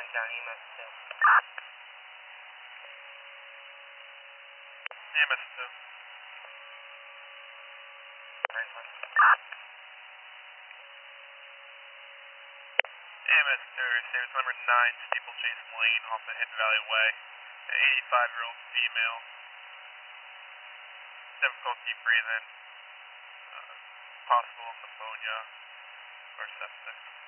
down EMS 2. EMS 2. Nice one. EMS 2, receivers number 9, Steeplechase Lane off of Hidden Valley Way. An 85-year-old female. Difficulty breathing. Possible pneumonia or sepsis.